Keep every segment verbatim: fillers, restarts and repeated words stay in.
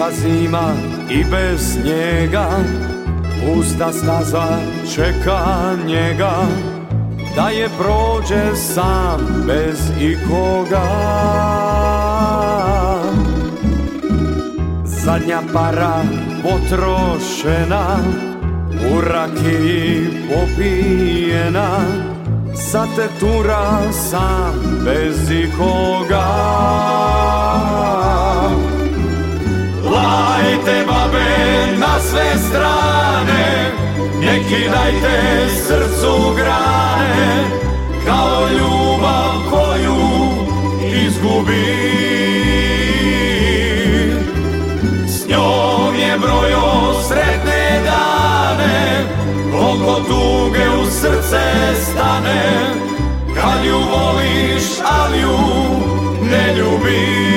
tiha zima i bez njega, pusta staza čeka njega, da je prođe sam bez ikoga. Zadnja para potrošena, u rakiji popijena, sad te tura sam bez ikoga. Lajte babe na sve strane, ne kidajte srcu grane, kao ljubav koju izgubi. S njom je brojio sretne dane, oko tuge u srce stane, kad ju voliš, ali ju ne ljubiš.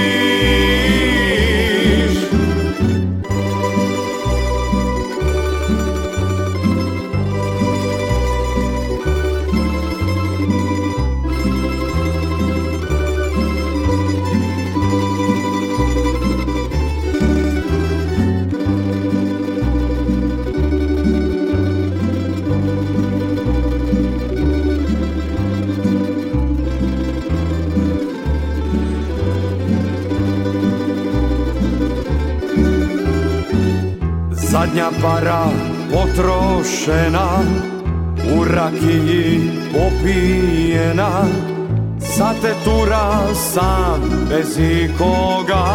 Zadnja para potrošena, u rakiji popijena, sad te tura sam bez ikoga.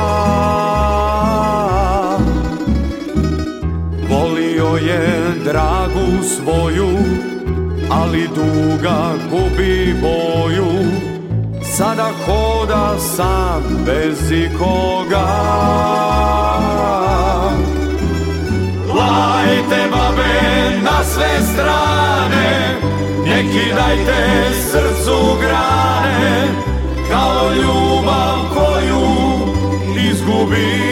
Volio je dragu svoju, ali duga gubi boju, sada hoda sam bez ikoga. Lajte babe na sve strane, ne kidajte srcu grane, kao ljubav koju izgubi.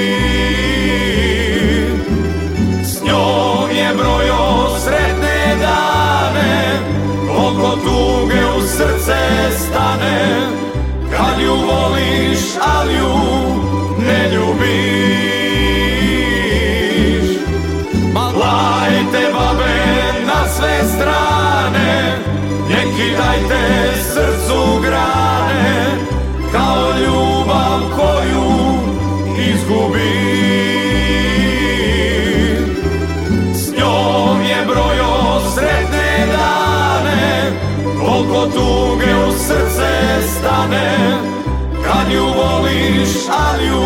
S njom je brojio sretne dane, oko tuge u srce stane, kad ju voliš, ali ju ne ljubiš. Lajte babe na sve strane, ne kidajte srcu grane, kao ljubav koju izgubi. S njom je brojio sretne dane, oko tuge u srce stane, kad ju voliš, ali ju